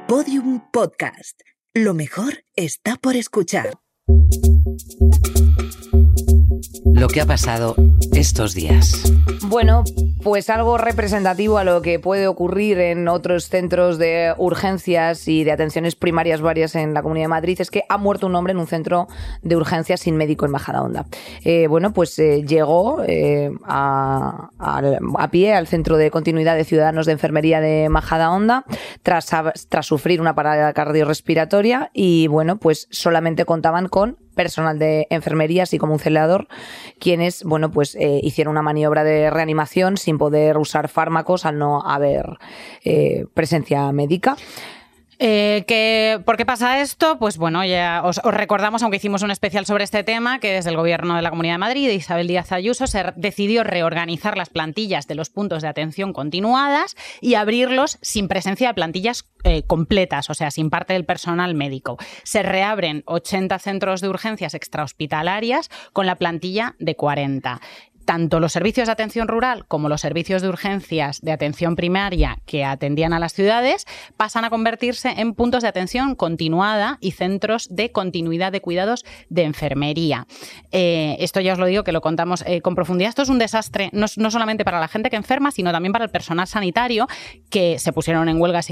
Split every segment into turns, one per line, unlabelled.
Podium Podcast. Lo mejor está por escuchar.
Lo que ha pasado estos días.
Bueno, pues algo representativo a lo que puede ocurrir en otros centros de urgencias y de atenciones primarias varias en la Comunidad de Madrid es que ha muerto un hombre en un centro de urgencias sin médico en Majadahonda. Llegó a pie al Centro de Continuidad de Ciudadanos de Enfermería de Majadahonda tras sufrir una parada cardiorrespiratoria y pues solamente contaban con personal de enfermería, así como un celador, quienes, hicieron una maniobra de reanimación sin poder usar fármacos al no haber presencia médica.
¿Por qué pasa esto? Pues bueno, ya os recordamos, aunque hicimos un especial sobre este tema, que desde el Gobierno de la Comunidad de Madrid, de Isabel Díaz Ayuso, se decidió reorganizar las plantillas de los puntos de atención continuadas y abrirlos sin presencia de plantillas completas, o sea, sin parte del personal médico. Se reabren 80 centros de urgencias extrahospitalarias con la plantilla de 40. Tanto los servicios de atención rural como los servicios de urgencias de atención primaria que atendían a las ciudades pasan a convertirse en puntos de atención continuada y centros de continuidad de cuidados de enfermería. Esto ya os lo digo, que lo contamos con profundidad. Esto es un desastre no solamente para la gente que enferma, sino también para el personal sanitario, que se pusieron en huelga,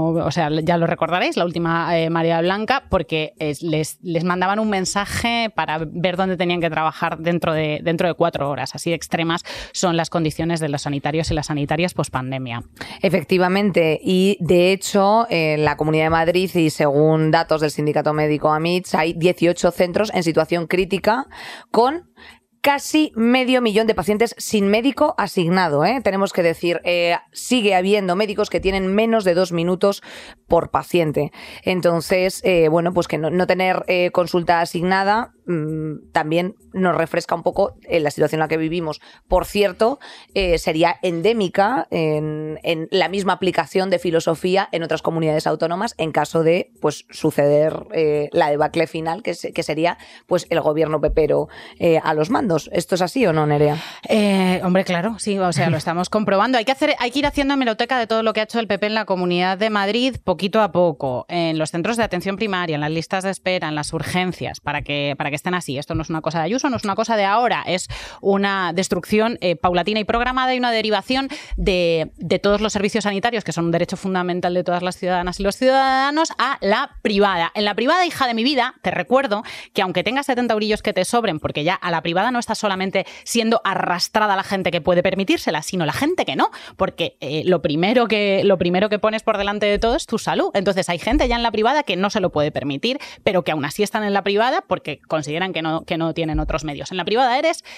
ya lo recordaréis, la última Marea Blanca, porque les mandaban un mensaje para ver dónde tenían que trabajar dentro de 4 horas. Así de extremas son las condiciones de los sanitarios y las sanitarias pospandemia.
Efectivamente, y de hecho en la Comunidad de Madrid, y según datos del Sindicato Médico AMITS, hay 18 centros en situación crítica con casi 500.000 de pacientes sin médico asignado, ¿eh? Tenemos que decir, sigue habiendo médicos que tienen menos de 2 minutos por paciente. Entonces, que no tener consulta asignada también nos refresca un poco en la situación en la que vivimos. Por cierto, sería endémica en la misma aplicación de filosofía en otras comunidades autónomas en caso de suceder la debacle final, que sería el gobierno pepero a los mandos. ¿Esto es así o no, Nerea?
Hombre, claro, sí, lo estamos comprobando. Hay que ir haciendo hemeroteca de todo lo que ha hecho el PP en la Comunidad de Madrid poquito a poco, en los centros de atención primaria, en las listas de espera, en las urgencias, para que estén así. Esto no es una cosa de Ayuso, no es una cosa de ahora, es una destrucción paulatina y programada y una derivación de todos los servicios sanitarios, que son un derecho fundamental de todas las ciudadanas y los ciudadanos, a la privada. En la privada, hija de mi vida, te recuerdo que aunque tengas 70 eurillos que te sobren, porque ya a la privada no está solamente siendo arrastrada la gente que puede permitírsela, sino la gente que no, porque lo primero que pones por delante de todo es tu salud. Entonces hay gente ya en la privada que no se lo puede permitir, pero que aún así están en la privada porque consideran que no tienen otros medios. En la privada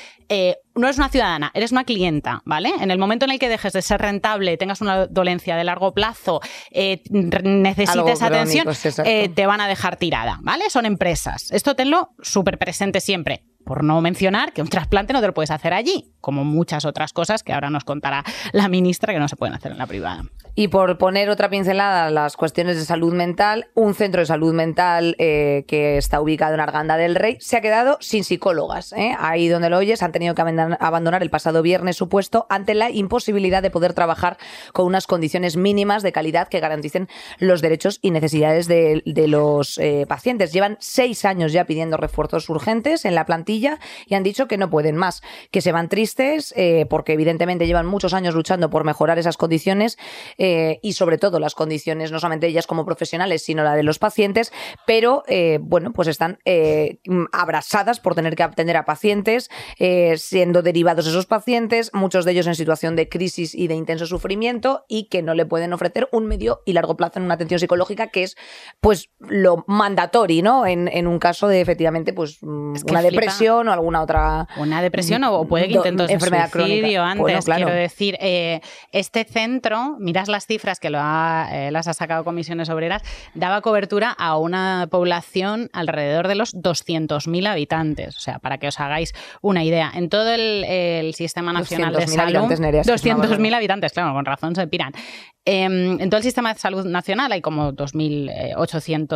no eres una ciudadana, eres una clienta, ¿vale? En el momento en el que dejes de ser rentable, tengas una dolencia de largo plazo, necesites atención, te van a dejar tirada, ¿vale? Son empresas. Esto tenlo súper presente siempre. Por no mencionar que un trasplante no te lo puedes hacer allí, como muchas otras cosas que ahora nos contará la ministra que no se pueden hacer en la privada.
Y por poner otra pincelada a las cuestiones de salud mental, un centro de salud mental que está ubicado en Arganda del Rey se ha quedado sin psicólogas. Ahí donde lo oyes, han tenido que abandonar el pasado viernes su puesto ante la imposibilidad de poder trabajar con unas condiciones mínimas de calidad que garanticen los derechos y necesidades de los pacientes. Llevan 6 años ya pidiendo refuerzos urgentes en la plantilla y han dicho que no pueden más, que se van tristes porque evidentemente llevan muchos años luchando por mejorar esas condiciones y sobre todo las condiciones, no solamente ellas como profesionales, sino la de los pacientes, pero están abrasadas por tener que atender a pacientes, siendo derivados esos pacientes, muchos de ellos en situación de crisis y de intenso sufrimiento, y que no le pueden ofrecer un medio y largo plazo en una atención psicológica, que es lo mandatorio, ¿no? En un caso de efectivamente una depresión o alguna otra...
Una depresión o puede que intentos de
enfermedad
suicidio
crónica.
Antes,
bueno, claro.
Quiero decir, este centro, miras las cifras que las ha sacado Comisiones Obreras, daba cobertura a una población alrededor de los 200.000 habitantes. O sea, para que os hagáis una idea. En todo el Sistema Nacional de Salud... 200.000 habitantes, claro, con razón se piran. En todo el Sistema de Salud Nacional hay como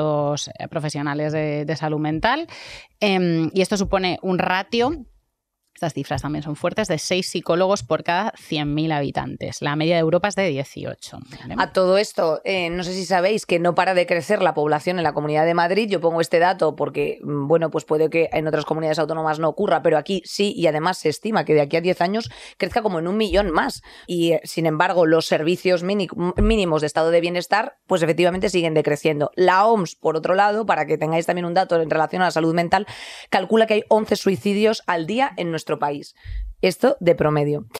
2.800 profesionales de salud mental y esto supone un ratio estas cifras también son fuertes, de 6 psicólogos por cada 100.000 habitantes. La media de Europa es de 18. ¿Vale?
A todo esto, no sé si sabéis que no para de crecer la población en la Comunidad de Madrid. Yo pongo este dato porque, bueno, pues puede que en otras comunidades autónomas no ocurra, pero aquí sí, y además se estima que de aquí a 10 años crezca como en 1 millón más. Y, sin embargo, los servicios mínimos de estado de bienestar, pues efectivamente siguen decreciendo. La OMS, por otro lado, para que tengáis también un dato en relación a la salud mental, calcula que hay 11 suicidios al día en nuestro país. Esto de promedio.